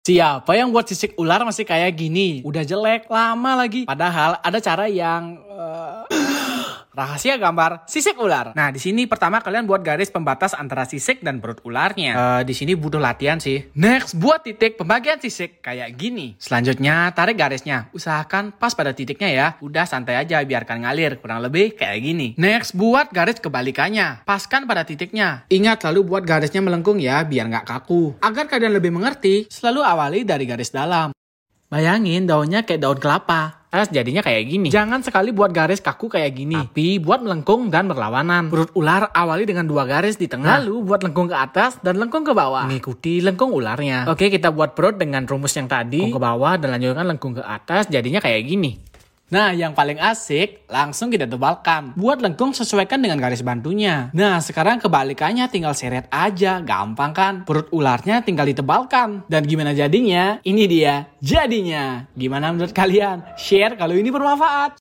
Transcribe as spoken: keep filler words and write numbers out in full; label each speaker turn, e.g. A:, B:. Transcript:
A: Siapa yang buat sisik ular masih kayak gini? Udah jelek, lama lagi. Padahal ada cara yang... Uh... Rahasia gambar sisik ular. Nah, di sini pertama kalian buat garis pembatas antara sisik dan perut ularnya. Uh, di sini butuh latihan sih. Next, buat titik pembagian sisik kayak gini. Selanjutnya, tarik garisnya. Usahakan pas pada titiknya ya. Udah santai aja, biarkan ngalir. Kurang lebih kayak gini. Next, buat garis kebalikannya. Paskan pada titiknya. Ingat selalu buat garisnya melengkung ya, biar nggak kaku. Agar kalian lebih mengerti, selalu awali dari garis dalam. Bayangin daunnya kayak daun kelapa. Terus jadinya kayak gini. Jangan sekali buat garis kaku kayak gini. Tapi buat melengkung dan berlawanan. Perut ular awali dengan dua garis di tengah. Lalu buat lengkung ke atas dan lengkung ke bawah. Mengikuti lengkung ularnya. Oke, kita buat perut dengan rumus yang tadi. Lengkung ke bawah dan lanjutkan lengkung ke atas. Jadinya kayak gini. Nah, yang paling asik, langsung kita tebalkan. Buat lengkung sesuaikan dengan garis bantunya. Nah, sekarang kebalikannya tinggal seret aja. Gampang kan? Perut ularnya tinggal ditebalkan. Dan gimana jadinya? Ini dia jadinya. Gimana menurut kalian? Share kalau ini bermanfaat.